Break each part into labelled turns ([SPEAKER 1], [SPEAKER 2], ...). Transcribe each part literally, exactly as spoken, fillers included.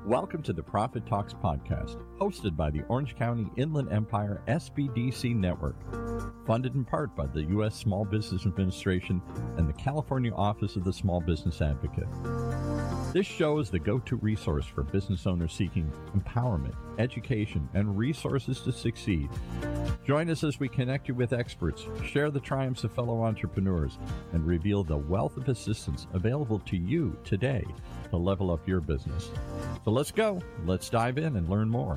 [SPEAKER 1] Welcome to the Profit Talks podcast, hosted by the Orange County Inland Empire S B D C Network, funded in part by the U S Small Business Administration and the California Office of the Small Business Advocate. This show is the go-to resource for business owners seeking empowerment, education, and resources to succeed. Join us as we connect you with experts, share the triumphs of fellow entrepreneurs, and reveal the wealth of assistance available to you today to level up your business. So let's go. Let's dive in and learn more.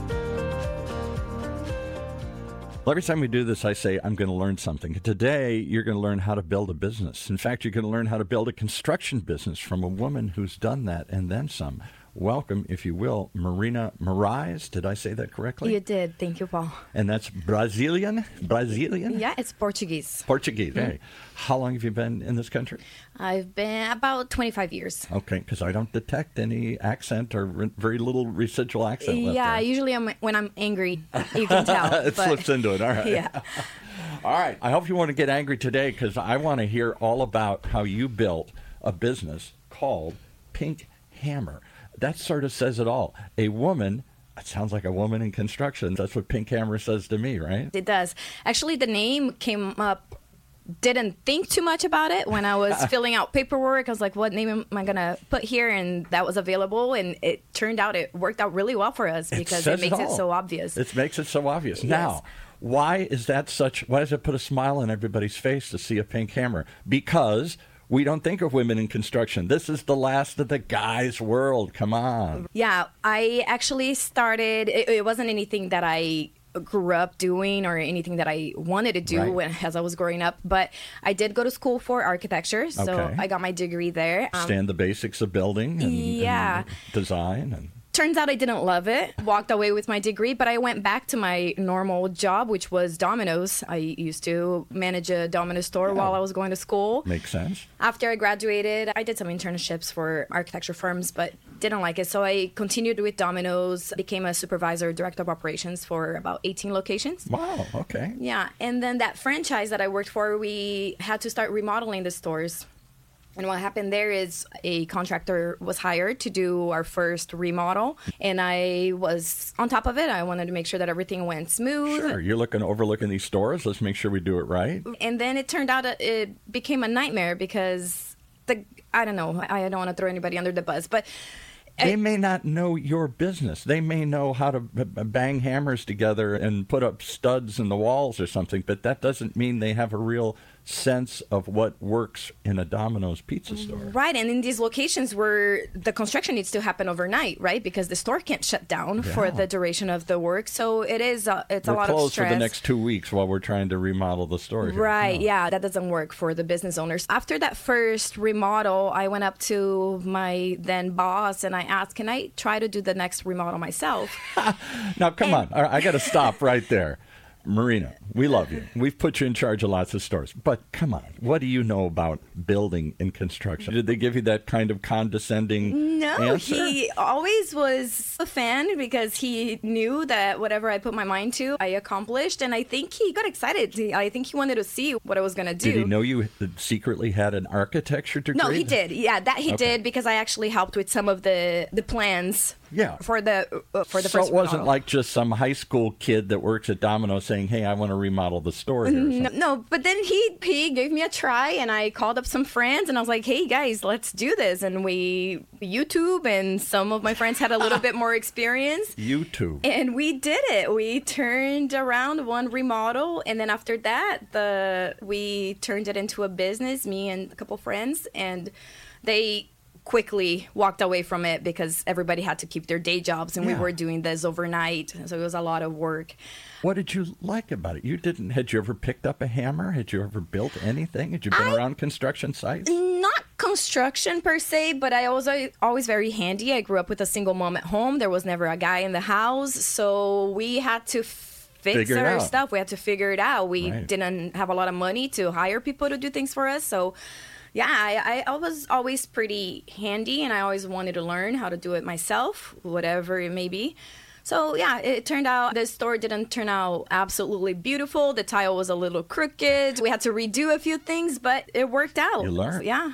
[SPEAKER 1] Well, every time we do this, I say, I'm going to learn something. Today, you're going to learn how to build a business. In fact, you're going to learn how to build a construction business from a woman who's done that and then some. Welcome, if you will, Marina Moraes. Did I say that correctly?
[SPEAKER 2] You did. Thank you, Paul.
[SPEAKER 1] And that's Brazilian? Brazilian?
[SPEAKER 2] Yeah, it's Portuguese.
[SPEAKER 1] Portuguese.
[SPEAKER 2] Mm-hmm.
[SPEAKER 1] Hey, how long have you been in this country?
[SPEAKER 2] I've been about twenty-five years.
[SPEAKER 1] Okay, because I don't detect any accent or re- very little residual accent left
[SPEAKER 2] Yeah,
[SPEAKER 1] there.
[SPEAKER 2] usually I'm, when I'm angry, you can tell.
[SPEAKER 1] It
[SPEAKER 2] but,
[SPEAKER 1] slips into it. All right.
[SPEAKER 2] Yeah.
[SPEAKER 1] All right. I hope you want to get angry today because I want to hear all about how you built a business called Pink Hammer. That sort of says it all. A woman, it sounds like a woman in construction. That's what Pink Hammer says to me, right?
[SPEAKER 2] It does. Actually, the name came up, didn't think too much about it when I was filling out paperwork. I was like, what name am I going to put here? And that was available. And it turned out it worked out really well for us because it,
[SPEAKER 1] it
[SPEAKER 2] makes
[SPEAKER 1] it,
[SPEAKER 2] it so obvious.
[SPEAKER 1] It makes it so obvious.
[SPEAKER 2] Yes.
[SPEAKER 1] Now, why is that such, why does it put a smile on everybody's face to see a pink hammer? Because we don't think of women in construction. This is the last of the guys' world. Come on.
[SPEAKER 2] Yeah, I actually started, it, it wasn't anything that I grew up doing or anything that I wanted to do
[SPEAKER 1] Right.
[SPEAKER 2] when, as I was growing up, but I did go to school for architecture, so
[SPEAKER 1] Okay.
[SPEAKER 2] I got my degree there. Um,
[SPEAKER 1] Understand the basics of building and,
[SPEAKER 2] yeah.
[SPEAKER 1] and design and...
[SPEAKER 2] Turns out I didn't love it. Walked away with my degree, but I went back to my normal job, which was Domino's. I used to manage a Domino's store
[SPEAKER 1] Yeah.
[SPEAKER 2] while I was going to school.
[SPEAKER 1] Makes sense.
[SPEAKER 2] After I graduated, I did some internships for architecture firms, but didn't like it. So I continued with Domino's, became a supervisor, director of operations for about eighteen locations.
[SPEAKER 1] Wow, okay.
[SPEAKER 2] Yeah, and then that franchise that I worked for, we had to start remodeling the stores. And what happened there is a contractor was hired to do our first remodel, and I was on top of it. I wanted to make sure that everything went smooth.
[SPEAKER 1] Sure, you're looking overlooking these stores. Let's make sure we do it right.
[SPEAKER 2] And then it turned out it became a nightmare because the I don't know. I don't want to throw anybody under the bus, but
[SPEAKER 1] They may not know your business. They may know how to b- b- bang hammers together and put up studs in the walls or something, but that doesn't mean they have a real sense of what works in a Domino's pizza store.
[SPEAKER 2] Right, and in these locations where the construction needs to happen overnight, right? Because the store can't shut down
[SPEAKER 1] Yeah.
[SPEAKER 2] for the duration of the work. So it is, uh, it's
[SPEAKER 1] We're
[SPEAKER 2] a lot of
[SPEAKER 1] closed
[SPEAKER 2] stress.
[SPEAKER 1] for the next two weeks while we're trying to remodel the store here.
[SPEAKER 2] Right,
[SPEAKER 1] No.
[SPEAKER 2] yeah, that doesn't work for the business owners. After that first remodel, I went up to my then boss and I asked, can I try to do the next remodel myself?
[SPEAKER 1] Now, come
[SPEAKER 2] And-
[SPEAKER 1] on. All right, I got to stop right there. Marina, we love you. We've put you in charge of lots of stores. But come on, what do you know about building and construction? Did they give you that kind of condescending
[SPEAKER 2] No,
[SPEAKER 1] answer?
[SPEAKER 2] he always was a fan because he knew that whatever I put my mind to, I accomplished. And I think he got excited. He- I think he wanted to see what I was going to do.
[SPEAKER 1] Did he know you secretly had an architecture degree?
[SPEAKER 2] No, he did. Yeah, that he
[SPEAKER 1] Okay.
[SPEAKER 2] did because I actually helped with some of the, the plans
[SPEAKER 1] Yeah.
[SPEAKER 2] for the uh, for the
[SPEAKER 1] so
[SPEAKER 2] first
[SPEAKER 1] it wasn't
[SPEAKER 2] remodel.
[SPEAKER 1] like just some high school kid that works at Domino's saying, hey, I want to remodel the store here. or
[SPEAKER 2] No,
[SPEAKER 1] something.
[SPEAKER 2] no, but then he he gave me a try, and I called up some friends, and I was like, "Hey guys, let's do this." And we YouTube, and some of my friends had a little bit more experience,
[SPEAKER 1] YouTube.
[SPEAKER 2] and we did it. We turned around one remodel, and then after that, the we turned it into a business. Me and a couple friends, and they quickly walked away from it because everybody had to keep their day jobs, and
[SPEAKER 1] Yeah.
[SPEAKER 2] we were doing this overnight, so it was a lot of work.
[SPEAKER 1] What did you like about it? You didn't, had you ever picked up a hammer? Had you ever built anything? Had you been
[SPEAKER 2] I-
[SPEAKER 1] around construction sites?
[SPEAKER 2] Not construction per se, but I was al- always very handy. I grew up with a single mom at home. There was never a guy in the house, so we had to f- fix
[SPEAKER 1] Figure it
[SPEAKER 2] our
[SPEAKER 1] out.
[SPEAKER 2] stuff. We had to figure it out. We
[SPEAKER 1] Right.
[SPEAKER 2] didn't have a lot of money to hire people to do things for us, so yeah, I, I was always pretty handy, and I always wanted to learn how to do it myself, whatever it may be. So yeah, it turned out the store didn't turn out absolutely beautiful. The tile was a little crooked. We had to redo a few things, but it worked out.
[SPEAKER 1] You learned.
[SPEAKER 2] Yeah.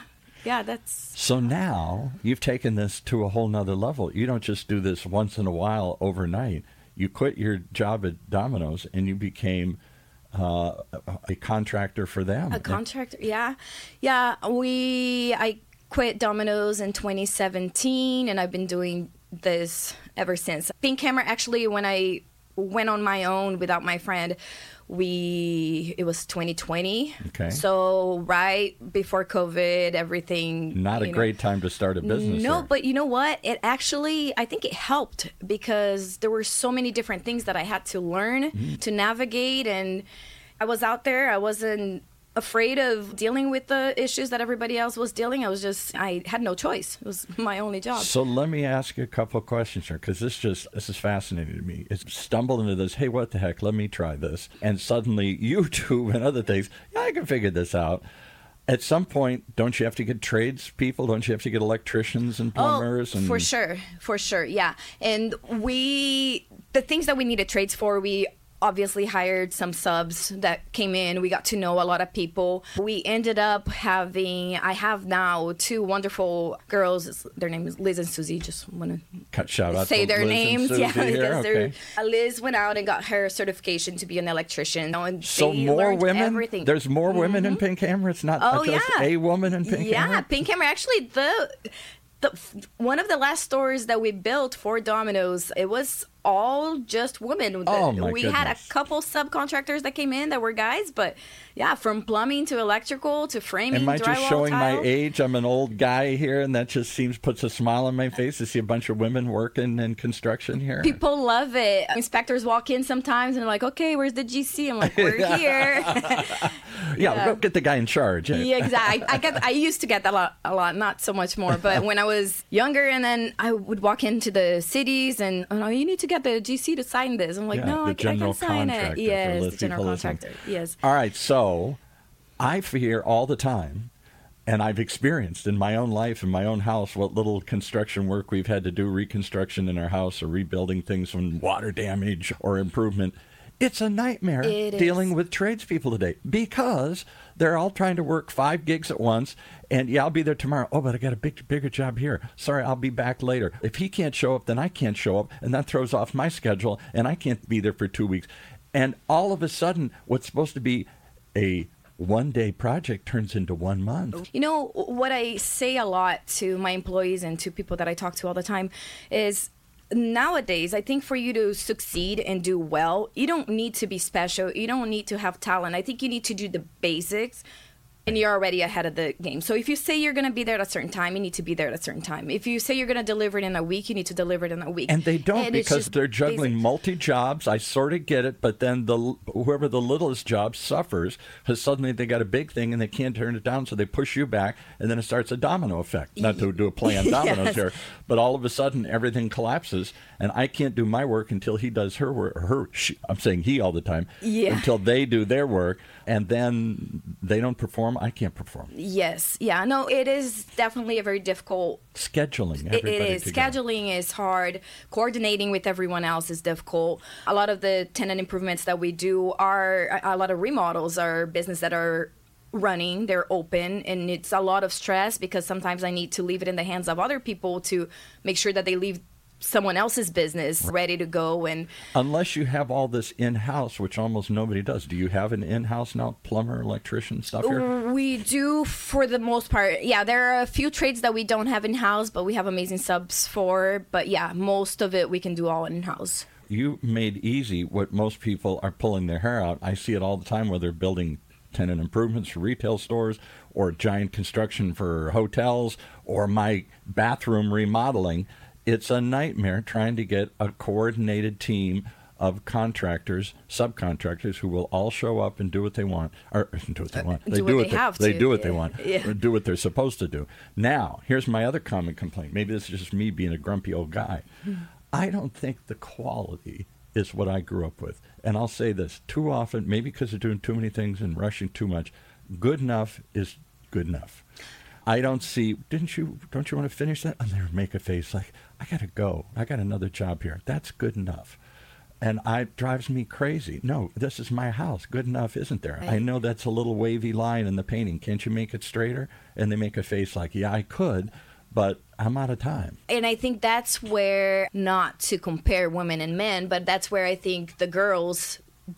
[SPEAKER 2] yeah, that's...
[SPEAKER 1] So now you've taken this to a whole nother level. You don't just do this once in a while overnight. You quit your job at Domino's and you became uh, a contractor for them.
[SPEAKER 2] A contractor, yeah. Yeah, we, I quit Domino's in twenty seventeen, and I've been doing this ever since. Pink Camera, actually, when I went on my own without my friend, we it was twenty twenty.
[SPEAKER 1] Okay.
[SPEAKER 2] So right before COVID, everything.
[SPEAKER 1] Not a
[SPEAKER 2] know,
[SPEAKER 1] great time to start a business.
[SPEAKER 2] No,
[SPEAKER 1] there.
[SPEAKER 2] but you know what? It actually, I think it helped because there were so many different things that I had to learn mm. to navigate, and I was out there. I wasn't afraid of dealing with the issues that everybody else was dealing. I was just, I had no choice. It was my only job.
[SPEAKER 1] So let me ask you a couple of questions here, because this just, this is fascinating to me. It's stumbled into this, hey, what the heck, let me try this. And suddenly YouTube and other things, yeah, I can figure this out. At some point, don't you have to get tradespeople? Don't you have to get electricians and plumbers?
[SPEAKER 2] Oh,
[SPEAKER 1] and...
[SPEAKER 2] for sure. For sure, yeah. And we, the things that we needed trades for, we obviously hired some subs that came in. We got to know a lot of people. We ended up having, I have now two wonderful girls. Their name is Liz and Susie. Just want
[SPEAKER 1] to shout out
[SPEAKER 2] say
[SPEAKER 1] to
[SPEAKER 2] their
[SPEAKER 1] Liz
[SPEAKER 2] names.
[SPEAKER 1] And
[SPEAKER 2] yeah,
[SPEAKER 1] Susie
[SPEAKER 2] because
[SPEAKER 1] okay.
[SPEAKER 2] uh, Liz went out and got her certification to be an electrician. And
[SPEAKER 1] so
[SPEAKER 2] they
[SPEAKER 1] more
[SPEAKER 2] learned
[SPEAKER 1] women?
[SPEAKER 2] Everything.
[SPEAKER 1] There's more
[SPEAKER 2] mm-hmm.
[SPEAKER 1] women in Pink Camera? It's not
[SPEAKER 2] oh,
[SPEAKER 1] just
[SPEAKER 2] yeah.
[SPEAKER 1] a woman in Pink
[SPEAKER 2] yeah,
[SPEAKER 1] Camera?
[SPEAKER 2] Yeah, Pink Camera. Actually, the, the one of the last stores that we built for Domino's, it was all just women.
[SPEAKER 1] Oh, my
[SPEAKER 2] we
[SPEAKER 1] goodness.
[SPEAKER 2] had a couple subcontractors that came in that were guys, but yeah, from plumbing to electrical to framing,
[SPEAKER 1] Am I
[SPEAKER 2] drywall,
[SPEAKER 1] just showing
[SPEAKER 2] tile.
[SPEAKER 1] my age? I'm an old guy here, and that just seems puts a smile on my face to see a bunch of women working in construction here.
[SPEAKER 2] People love it. Inspectors walk in sometimes and they're like, okay, where's the G C? I'm like, we're here.
[SPEAKER 1] yeah,
[SPEAKER 2] yeah.
[SPEAKER 1] Go get the guy in charge. Eh?
[SPEAKER 2] Yeah, exactly. I, I, get, I used to get that a lot, a lot, not so much more, but when I was younger, and then I would walk into the cities and, oh, no, you need to get the G C to sign this. I'm like,
[SPEAKER 1] yeah,
[SPEAKER 2] no, I, I can sign it. Yes, the general contractor. Yes.
[SPEAKER 1] All right, so I hear all the time, and I've experienced in my own life, in my own house, what little construction work we've had to do, reconstruction in our house or rebuilding things from water damage or improvement. It's a nightmare
[SPEAKER 2] it
[SPEAKER 1] dealing
[SPEAKER 2] is.
[SPEAKER 1] with tradespeople today because they're all trying to work five gigs at once. And, yeah, I'll be there tomorrow. Oh, but I got a big, bigger job here. Sorry, I'll be back later. If he can't show up, then I can't show up. And that throws off my schedule, and I can't be there for two weeks. And all of a sudden, what's supposed to be a one-day project turns into one month.
[SPEAKER 2] You know, what I say a lot to my employees and to people that I talk to all the time is nowadays, I think for you to succeed and do well, you don't need to be special. You don't need to have talent. I think you need to do the basics, and you're already ahead of the game. So if you say you're going to be there at a certain time, you need to be there at a certain time. If you say you're going to deliver it in a week, you need to deliver it in a week.
[SPEAKER 1] And they don't,
[SPEAKER 2] and
[SPEAKER 1] because they're juggling
[SPEAKER 2] basics.
[SPEAKER 1] multi-jobs. I sort of get it, but then the whoever the littlest job suffers because suddenly they got a big thing and they can't turn it down, so they push you back, and then it starts a domino effect. Not to do a play on dominoes
[SPEAKER 2] yes.
[SPEAKER 1] here, but all of a sudden everything collapses, and I can't do my work until he does her work. Her, she, I'm saying he all the time.
[SPEAKER 2] Yeah.
[SPEAKER 1] Until they do their work, and then they don't perform, I can't perform.
[SPEAKER 2] Yes. Yeah. No, it is definitely a very difficult
[SPEAKER 1] scheduling.
[SPEAKER 2] It, it is.
[SPEAKER 1] Together.
[SPEAKER 2] Scheduling is hard. Coordinating with everyone else is difficult. A lot of the tenant improvements that we do are a lot of remodels are business that are running, they're open, and it's a lot of stress because sometimes I need to leave it in the hands of other people to make sure that they leave someone else's business ready to go. And
[SPEAKER 1] unless you have all this in-house, which almost nobody does. Do you have an in-house now, plumber, electrician, stuff here?
[SPEAKER 2] We do for the most part. Yeah, there are a few trades that we don't have in-house, but we have amazing subs for. But yeah, most of it we can do all in-house.
[SPEAKER 1] You made easy what most people are pulling their hair out. I see it all the time where they're building tenant improvements for retail stores or giant construction for hotels or my bathroom remodeling. It's a nightmare trying to get a coordinated team of contractors, subcontractors who will all show up and do what they want, or do what they want.
[SPEAKER 2] Uh,
[SPEAKER 1] They
[SPEAKER 2] do
[SPEAKER 1] do
[SPEAKER 2] what
[SPEAKER 1] what
[SPEAKER 2] they have
[SPEAKER 1] they
[SPEAKER 2] to.
[SPEAKER 1] do what
[SPEAKER 2] Yeah.
[SPEAKER 1] they want,
[SPEAKER 2] Yeah.
[SPEAKER 1] or do what they're supposed to do. Now, here's my other common complaint. Maybe this is just me being a grumpy old guy. I don't think the quality is what I grew up with. And I'll say this, too often, maybe because of doing too many things and rushing too much, good enough is good enough. I don't see, didn't you, don't you want to finish that? And they make a face like, I got to go. I got another job here. That's good enough. And it drives me crazy. No, this is my house. Good enough, isn't there?
[SPEAKER 2] Right.
[SPEAKER 1] I know that's a little wavy line in the painting. Can't you make it straighter? And they make a face like, yeah, I could, but I'm out of time.
[SPEAKER 2] And I think that's where, not to compare women and men, but that's where I think the girls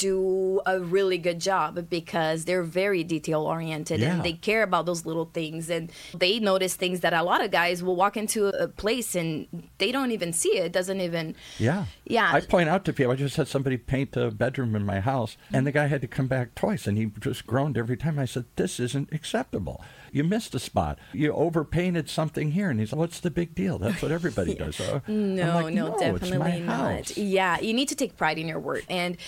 [SPEAKER 2] do a really good job because they're very detail oriented
[SPEAKER 1] Yeah.
[SPEAKER 2] and they care about those little things, and they notice things that a lot of guys will walk into a place and they don't even see it. It doesn't even.
[SPEAKER 1] Yeah.
[SPEAKER 2] Yeah.
[SPEAKER 1] I point out to people, I just had somebody paint a bedroom in my house, and the guy had to come back twice, and he just groaned every time. I said, this isn't acceptable. You missed a spot. You overpainted something here. And he's like, what's the big deal? That's what everybody does. So
[SPEAKER 2] No,
[SPEAKER 1] I'm like,
[SPEAKER 2] no,
[SPEAKER 1] no,
[SPEAKER 2] definitely
[SPEAKER 1] it's my
[SPEAKER 2] not.
[SPEAKER 1] house.
[SPEAKER 2] Yeah, you need to take pride in your work. And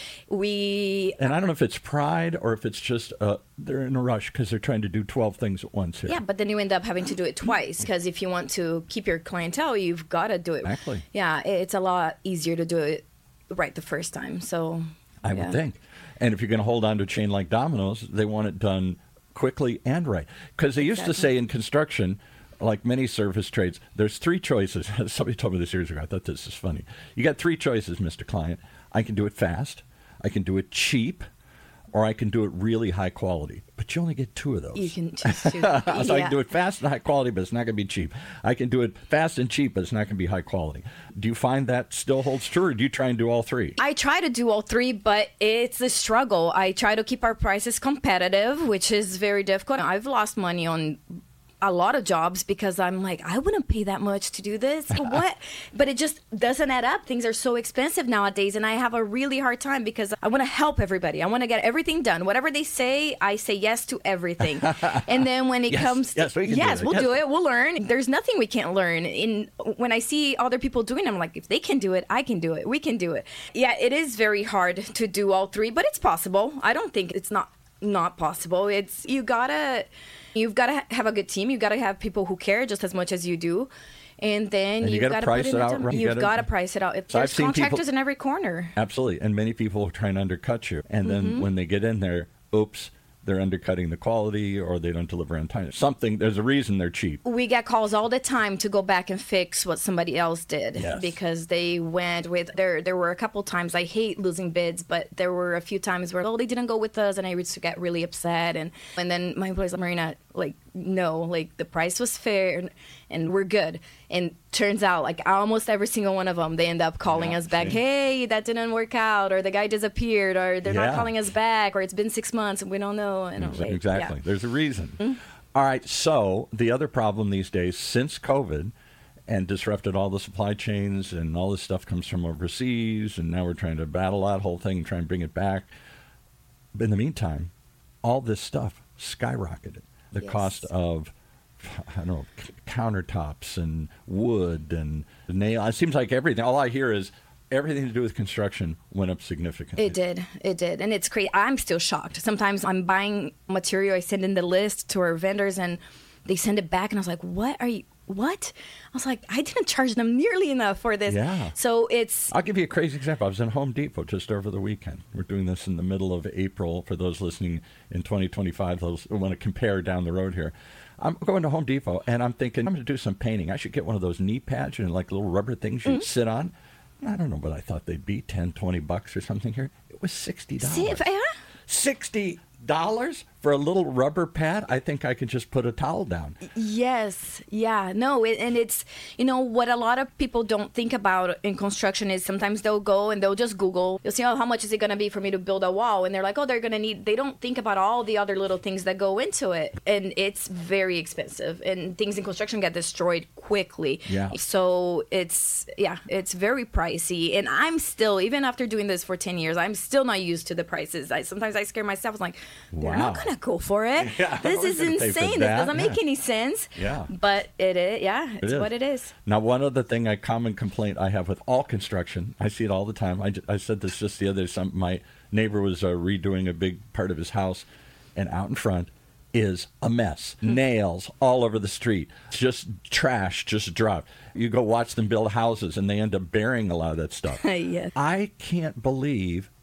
[SPEAKER 2] we,
[SPEAKER 1] And I don't know if it's pride or if it's just uh, they're in a rush because they're trying to do twelve things at once here.
[SPEAKER 2] yeah, but then you end up having to do it twice because if you want to keep your clientele, you've got to do it.
[SPEAKER 1] Exactly.
[SPEAKER 2] Yeah, it's a lot easier to do it right the first time. So
[SPEAKER 1] I
[SPEAKER 2] yeah.
[SPEAKER 1] would think. And if you're going to hold on to a chain like Domino's, they want it done quickly and right. Because they used
[SPEAKER 2] Exactly.
[SPEAKER 1] to say in construction, like many service trades, there's three choices. Somebody told me this years ago. I thought this is funny. You got three choices, Mister Client. I can do it fast, I can do it cheap, or I can do it really high quality. But you only get two of those.
[SPEAKER 2] You can just do
[SPEAKER 1] So I
[SPEAKER 2] yeah.
[SPEAKER 1] can do it fast and high quality, but it's not going to be cheap. I can do it fast and cheap, but it's not going to be high quality. Do you find that still holds true, or do you try and do all three?
[SPEAKER 2] I try to do all three, but it's a struggle. I try to keep our prices competitive, which is very difficult. I've lost money on a lot of jobs because I'm like, I wouldn't pay that much to do this. What? But it just doesn't add up. Things are so expensive nowadays, and I have a really hard time because I want to help everybody. I want to get everything done. Whatever they say, I say yes to everything. And then when it
[SPEAKER 1] Yes,
[SPEAKER 2] comes to,
[SPEAKER 1] yes, we can do
[SPEAKER 2] yes,
[SPEAKER 1] that.
[SPEAKER 2] we'll
[SPEAKER 1] Yes.
[SPEAKER 2] do it. We'll learn. There's nothing we can't learn. In when I see other people doing it, I'm like, if they can do it, I can do it. We can do it. Yeah, it is very hard to do all three, but it's possible. I don't think it's not not possible. It's you gotta you've gotta have a good team. You gotta have people who care just as much as you do, and then
[SPEAKER 1] And you
[SPEAKER 2] you've
[SPEAKER 1] gotta
[SPEAKER 2] got to
[SPEAKER 1] price
[SPEAKER 2] put in
[SPEAKER 1] it
[SPEAKER 2] the
[SPEAKER 1] out
[SPEAKER 2] time.
[SPEAKER 1] right. You
[SPEAKER 2] You've
[SPEAKER 1] gotta-
[SPEAKER 2] got to price it out. It,
[SPEAKER 1] So I've
[SPEAKER 2] there's
[SPEAKER 1] seen people-
[SPEAKER 2] contractors in every corner.
[SPEAKER 1] Absolutely. And many people try and undercut you. And then
[SPEAKER 2] Mm-hmm.
[SPEAKER 1] when they get in there, oops, they're undercutting the quality or they don't deliver on time. Something, there's a reason they're cheap.
[SPEAKER 2] We get calls all the time to go back and fix what somebody else did
[SPEAKER 1] Yes.
[SPEAKER 2] because they went with there. There were a couple times I hate losing bids, but there were a few times where oh they didn't go with us, and I used to get really upset. And and then my employees like Marina, like no, like the price was fair and, and we're good. And turns out like almost every single one of them, they end up calling
[SPEAKER 1] Yeah,
[SPEAKER 2] us back.
[SPEAKER 1] see.
[SPEAKER 2] Hey, that didn't work out, or the guy disappeared, or they're
[SPEAKER 1] Yeah.
[SPEAKER 2] not calling us back, or it's been six months and we don't know. And I'm
[SPEAKER 1] Exa-
[SPEAKER 2] like,
[SPEAKER 1] exactly.
[SPEAKER 2] yeah.
[SPEAKER 1] There's a reason.
[SPEAKER 2] Mm-hmm.
[SPEAKER 1] All right. So the other problem these days, since COVID and disrupted all the supply chains and all this stuff comes from overseas, and now we're trying to battle that whole thing and try and bring it back. But in the meantime, all this stuff skyrocketed. The
[SPEAKER 2] Yes.
[SPEAKER 1] cost of, I don't know, c- countertops and wood and nail. It seems like everything. All I hear is everything to do with construction went up significantly.
[SPEAKER 2] It did. It did. And it's crazy. I'm still shocked. Sometimes I'm buying material, I send in the list to our vendors, and they send it back, and I was like, what are you, what? I was like, I didn't charge them nearly enough for this.
[SPEAKER 1] Yeah.
[SPEAKER 2] So it's,
[SPEAKER 1] I'll give you a crazy example. I was in Home Depot just over the weekend. We're doing this in the middle of April for those listening in twenty twenty-five, those who want to compare down the road here. I'm going to Home Depot, and I'm thinking, I'm going to do some painting. I should get one of those knee pads, you know, like little rubber things you
[SPEAKER 2] Mm-hmm.
[SPEAKER 1] sit on. I don't know what I thought they'd be, ten, twenty bucks or something here. It was sixty dollars.
[SPEAKER 2] see, if, yeah.
[SPEAKER 1] sixty dollars for a little rubber pad? I think I could just put a towel down.
[SPEAKER 2] Yes. Yeah. No. It, and it's, you know, what a lot of people don't think about in construction is sometimes they'll go and they'll just Google. You'll see, oh, how much is it going to be for me to build a wall? And they're like, oh, they're going to need, they don't think about all the other little things that go into it. And it's very expensive. And things in construction get destroyed quickly.
[SPEAKER 1] Yeah.
[SPEAKER 2] So it's, yeah, it's very pricey. And I'm still, even after doing this for ten years, I'm still not used to the prices. I Sometimes I scare myself. I'm like, they're
[SPEAKER 1] Wow.
[SPEAKER 2] not going to go for it.
[SPEAKER 1] Yeah,
[SPEAKER 2] this
[SPEAKER 1] we're
[SPEAKER 2] is
[SPEAKER 1] gonna pay for
[SPEAKER 2] insane. This
[SPEAKER 1] that.
[SPEAKER 2] doesn't make
[SPEAKER 1] Yeah.
[SPEAKER 2] any sense.
[SPEAKER 1] Yeah.
[SPEAKER 2] But it is, yeah, it's
[SPEAKER 1] is.
[SPEAKER 2] what it is.
[SPEAKER 1] Now, one other thing, a common complaint I have with all construction, I see it all the time. I, ju- I said this just the other day. Some, my neighbor was uh, redoing a big part of his house, and out in front is a mess. Nails all over the street. Just trash just dropped. You go watch them build houses, and they end up burying a lot of that stuff.
[SPEAKER 2] Yes.
[SPEAKER 1] I can't believe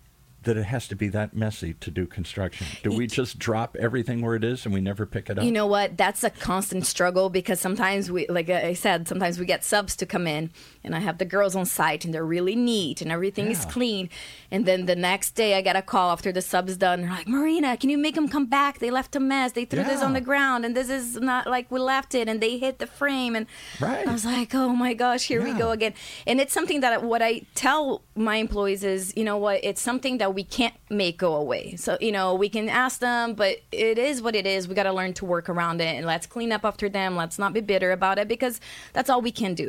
[SPEAKER 1] that it has to be that messy to do construction? Do we just drop everything where it is and we never pick it up?
[SPEAKER 2] You know what? That's a constant struggle because sometimes we, like I said, sometimes we get subs to come in and I have the girls on site and they're really neat and everything yeah. is clean. And then the next day I get a call after the sub's done. They're like, Marina, can you make them come back? They left a mess. They threw yeah. this on the ground and this is not like we left it and they hit the frame. And
[SPEAKER 1] right.
[SPEAKER 2] I was like, oh my gosh, here yeah. we go again. And it's something that what I tell my employees is, you know what, it's something that we can't make go away. So, you know, we can ask them, but it is what it is. We got to learn to work around it and let's clean up after them. Let's not be bitter about it because that's all we can do.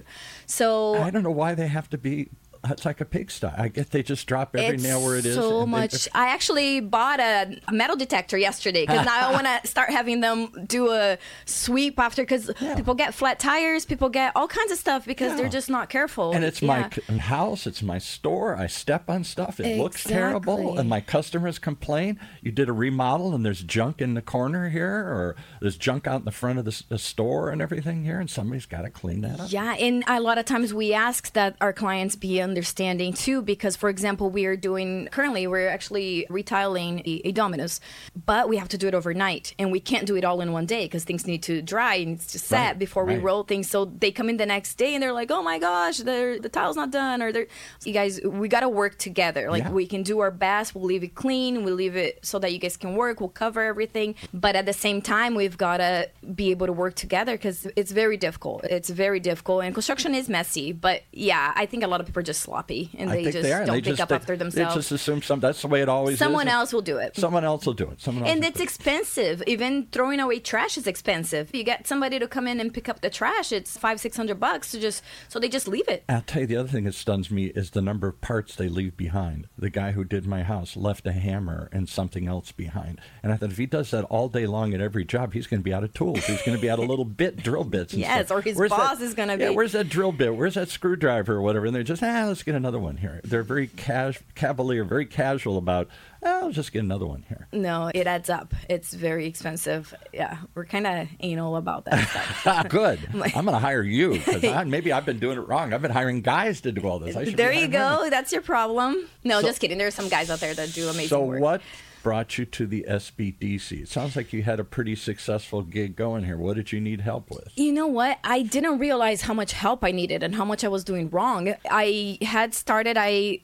[SPEAKER 2] So
[SPEAKER 1] I don't know why they have to be. It's like a pigsty. I guess they just drop every
[SPEAKER 2] it's
[SPEAKER 1] nail where it is.
[SPEAKER 2] So much. They, I actually bought a metal detector yesterday because now I want to start having them do a sweep after because yeah. people get flat tires, people get all kinds of stuff because yeah. they're just not careful.
[SPEAKER 1] And it's yeah. my house, it's my store. I step on stuff. It exactly. looks terrible, and my customers complain. You did a remodel, and there's junk in the corner here, or there's junk out in the front of the, the store and everything here, and somebody's got to clean that up.
[SPEAKER 2] Yeah, and a lot of times we ask that our clients be understanding too, because for example, we are doing currently we're actually retiling a, a Domino's, but we have to do it overnight, and we can't do it all in one day because things need to dry and needs to set right, before right. we roll things. So they come in the next day and they're like, "Oh my gosh, the the tile's not done," or they're so you guys, we got to work together. Like yeah. we can do our best. We'll leave it clean. We'll leave it so that you guys can work. We'll cover everything, but at the same time, we've got to be able to work together because it's very difficult. It's very difficult, and construction is messy. But yeah, I think a lot of people are just sloppy and they just they don't they pick just, up they, after themselves.
[SPEAKER 1] They just assume some, that's the way it always
[SPEAKER 2] Someone
[SPEAKER 1] is.
[SPEAKER 2] Someone else will do it.
[SPEAKER 1] Someone else will do it. Someone else
[SPEAKER 2] and it's expensive. It. Even throwing away trash is expensive. You get somebody to come in and pick up the trash, it's five, six hundred bucks to just so they just leave it.
[SPEAKER 1] I'll tell you, the other thing that stuns me is the number of parts they leave behind. The guy who did my house left a hammer and something else behind. And I thought if he does that all day long at every job, he's going to be out of tools. He's going to be out of little bit drill bits. And
[SPEAKER 2] yes,
[SPEAKER 1] stuff.
[SPEAKER 2] or his
[SPEAKER 1] where's
[SPEAKER 2] boss
[SPEAKER 1] that,
[SPEAKER 2] is going to be.
[SPEAKER 1] Yeah, where's that drill bit? Where's that screwdriver or whatever? And they're just, ah, let's get another one here. They're very cas- cavalier, very casual about, oh, I'll just get another one here.
[SPEAKER 2] No, it adds up. It's very expensive. Yeah, we're kind of anal about that stuff.
[SPEAKER 1] Good. I'm going to hire you because maybe I've been doing it wrong. I've been hiring guys to do all this. I should
[SPEAKER 2] there you go.
[SPEAKER 1] Women.
[SPEAKER 2] That's your problem. No, so, just kidding. There are some guys out there that do amazing
[SPEAKER 1] so
[SPEAKER 2] work.
[SPEAKER 1] So what brought you to the S B D C? It sounds like you had a pretty successful gig going here. What did you need help with?
[SPEAKER 2] You know what? I didn't realize how much help I needed and how much I was doing wrong. I had started, I...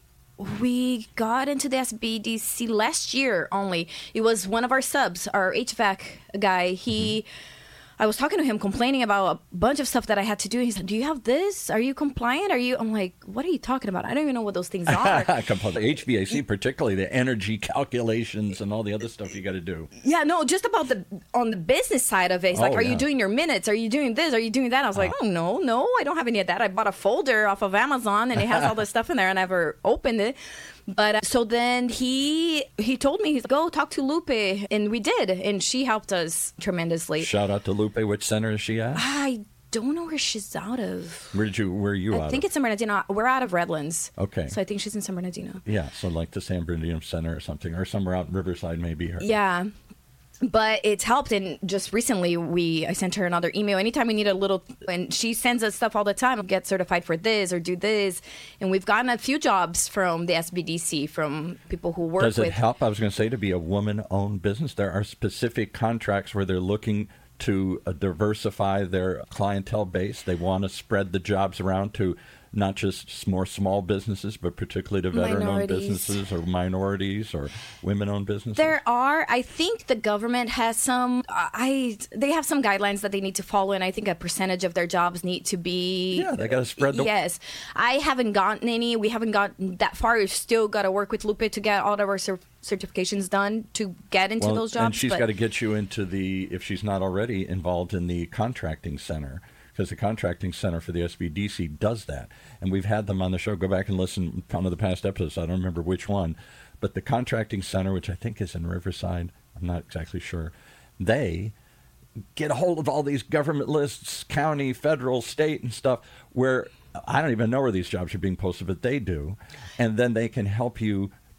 [SPEAKER 2] We got into the S B D C last year only. It was one of our subs, our H V A C guy. He, mm-hmm. I was talking to him complaining about a bunch of stuff that I had to do. He said, do you have this? Are you compliant? Are you? I'm like, what are you talking about? I don't even know what those things are.
[SPEAKER 1] H V A C, particularly the energy calculations and all the other stuff you got to do.
[SPEAKER 2] Yeah, no, just about the on the business side of it. It's oh, like, are yeah. you doing your minutes? Are you doing this? Are you doing that? I was like, uh, oh, no, no, I don't have any of that. I bought a folder off of Amazon and it has all this stuff in there. I never opened it. But uh, so then he he told me, he's like, go talk to Lupe. And we did. And she helped us tremendously.
[SPEAKER 1] Shout out to Lupe. Which center is she at?
[SPEAKER 2] I don't know where she's out of.
[SPEAKER 1] Where did you, where are you
[SPEAKER 2] I
[SPEAKER 1] out of?
[SPEAKER 2] I think it's San Bernardino. We're out of Redlands.
[SPEAKER 1] Okay.
[SPEAKER 2] So I think she's in San Bernardino.
[SPEAKER 1] Yeah. So like the San Bernardino Center or something, or somewhere out in Riverside maybe. Her.
[SPEAKER 2] Yeah. But it's helped, and just recently we I sent her another email. Anytime we need a little, and she sends us stuff all the time. Get certified for this or do this, and we've gotten a few jobs from the S B D C from people who work with.
[SPEAKER 1] Does it help? I was going to say to be a woman-owned business. There are specific contracts where they're looking to uh, diversify their clientele base. They want to spread the jobs around to not just more small businesses, but particularly to veteran-owned businesses or minorities or women-owned businesses?
[SPEAKER 2] There are. I think the government has some, I they have some guidelines that they need to follow, and I think a percentage of their jobs need to be...
[SPEAKER 1] Yeah, they got to spread the...
[SPEAKER 2] Yes. I haven't gotten any. We haven't gotten that far. We've still got to work with Lupe to get all of our cert- certifications done to get into
[SPEAKER 1] well,
[SPEAKER 2] those jobs.
[SPEAKER 1] And she's
[SPEAKER 2] but...
[SPEAKER 1] got to get you into the, if she's not already involved in the contracting center, because the contracting center for the S B D C does that. And we've had them on the show. Go back and listen to one of the past episodes. I don't remember which one. But the contracting center, which I think is in Riverside, I'm not exactly sure, they get a hold of all these government lists, county, federal, state, and stuff, where I don't even know where these jobs are being posted, but they do. And then they can help you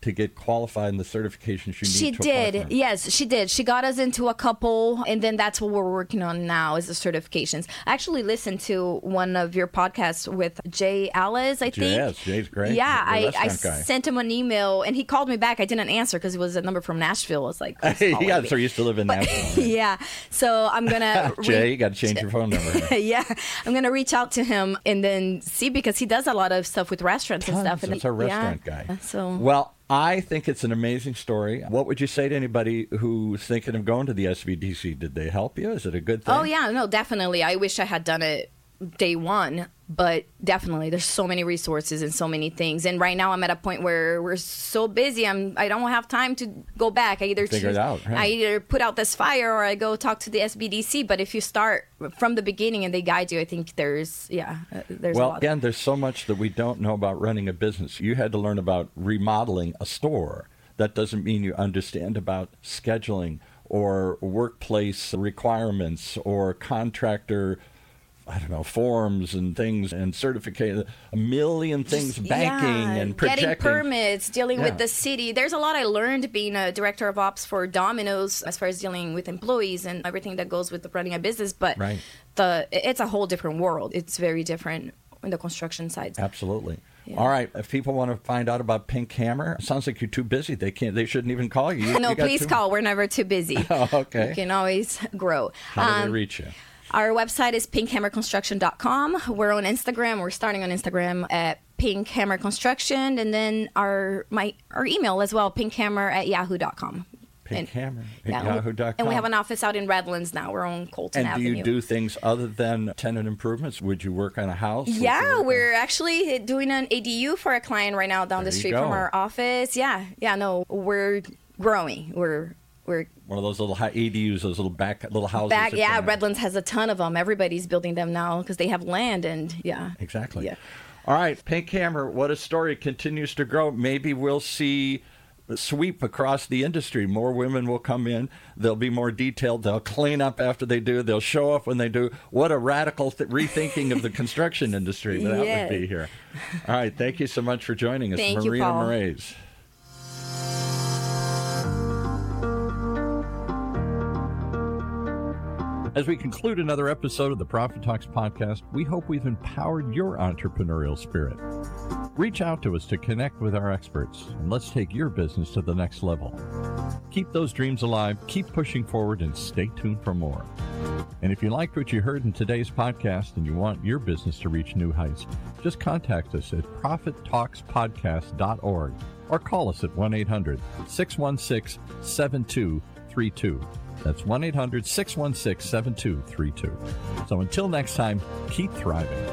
[SPEAKER 1] to get qualified in the certifications you need
[SPEAKER 2] She
[SPEAKER 1] to apply
[SPEAKER 2] did.
[SPEAKER 1] for.
[SPEAKER 2] Yes, she did. She got us into a couple, and then that's what we're working on now is the certifications. I actually listened to one of your podcasts with Jay Alice, I think.
[SPEAKER 1] Yes, Jay's great.
[SPEAKER 2] Yeah,
[SPEAKER 1] The
[SPEAKER 2] I, I
[SPEAKER 1] restaurant guy.
[SPEAKER 2] sent him an email, and he called me back. I didn't answer because it was a number from Nashville. I was like, "Please call
[SPEAKER 1] yeah,
[SPEAKER 2] me."
[SPEAKER 1] so you used to live in Nashville.
[SPEAKER 2] Yeah, so I'm gonna
[SPEAKER 1] Jay, you got to change your phone number.
[SPEAKER 2] yeah, I'm gonna reach out to him and then see because he does a lot of stuff with restaurants and
[SPEAKER 1] Tons.
[SPEAKER 2] stuff. And
[SPEAKER 1] He's a restaurant
[SPEAKER 2] yeah,
[SPEAKER 1] guy.
[SPEAKER 2] So
[SPEAKER 1] Well, I think it's an amazing story. What would you say to anybody who's thinking of going to the S V D C? Did they help you? Is it a good thing?
[SPEAKER 2] Oh yeah, no, definitely. I wish I had done it day one, but definitely there's so many resources and so many things. And right now I'm at a point where we're so busy. I'm I don't have time to go back. I either
[SPEAKER 1] Figure
[SPEAKER 2] choose,
[SPEAKER 1] it out, right.
[SPEAKER 2] I either put out this fire or I go talk to the S B D C. But if you start from the beginning and they guide you, I think there's yeah, uh, there's
[SPEAKER 1] Well,
[SPEAKER 2] a lot.
[SPEAKER 1] again, there's so much that we don't know about running a business. You had to learn about remodeling a store. That doesn't mean you understand about scheduling or workplace requirements or contractor, I don't know, forms and things and certificate, a million things, banking
[SPEAKER 2] yeah,
[SPEAKER 1] and projecting.
[SPEAKER 2] getting permits, dealing
[SPEAKER 1] Yeah.
[SPEAKER 2] with the city. There's a lot I learned being a director of ops for Domino's as far as dealing with employees and everything that goes with running a business. But
[SPEAKER 1] Right.
[SPEAKER 2] the it's a whole different world. It's very different in the construction side.
[SPEAKER 1] Absolutely.
[SPEAKER 2] Yeah.
[SPEAKER 1] All right. If people want to find out about Pink Hammer, it sounds like you're too busy. They can't. They shouldn't even call you. You-
[SPEAKER 2] No,
[SPEAKER 1] you got
[SPEAKER 2] please
[SPEAKER 1] too-
[SPEAKER 2] call. We're never too busy.
[SPEAKER 1] Oh, okay.
[SPEAKER 2] You can always grow.
[SPEAKER 1] How do
[SPEAKER 2] Um,
[SPEAKER 1] they reach you?
[SPEAKER 2] Our website is pink hammer construction dot com. We're on Instagram. We're starting on Instagram at Pink Hammer Construction, and then our my our email as well, pinkhammer at yahoo dot com.
[SPEAKER 1] Pink Hammer at
[SPEAKER 2] yeah,
[SPEAKER 1] yahoo dot com.
[SPEAKER 2] And we have an office out in Redlands now. We're on Colton
[SPEAKER 1] And do
[SPEAKER 2] Avenue.
[SPEAKER 1] you do things other than tenant improvements? Would you work on a house? Would you
[SPEAKER 2] Yeah,
[SPEAKER 1] work on-
[SPEAKER 2] we're actually doing an A D U for a client right now down
[SPEAKER 1] There
[SPEAKER 2] the
[SPEAKER 1] you
[SPEAKER 2] street
[SPEAKER 1] go.
[SPEAKER 2] from our office. Yeah, yeah, no, we're growing. We're we're
[SPEAKER 1] one of those little hi- A D Us, those little back little houses.
[SPEAKER 2] back.
[SPEAKER 1] that
[SPEAKER 2] Yeah,
[SPEAKER 1] they have.
[SPEAKER 2] Redlands has a ton of them. Everybody's building them now because they have land and yeah.
[SPEAKER 1] Exactly.
[SPEAKER 2] Yeah.
[SPEAKER 1] All right, Pink Hammer, what a story. Continues to grow. Maybe we'll see a sweep across the industry. More women will come in. They'll be more detailed. They'll clean up after they do. They'll show up when they do. What a radical th- rethinking of the construction industry that
[SPEAKER 2] Yeah.
[SPEAKER 1] would be here. All right, thank you so much for joining us,
[SPEAKER 2] Thank you,
[SPEAKER 1] Marina
[SPEAKER 2] Paul.
[SPEAKER 1] Moraes. As we conclude another episode of the Profit Talks podcast, we hope we've empowered your entrepreneurial spirit. Reach out to us to connect with our experts, and let's take your business to the next level. Keep those dreams alive, keep pushing forward, and stay tuned for more. And if you liked what you heard in today's podcast and you want your business to reach new heights, just contact us at profit talks podcast dot org or call us at one eight hundred, six one six, seven two three two. That's one eight hundred, six one six, seven two three two. So until next time, keep thriving.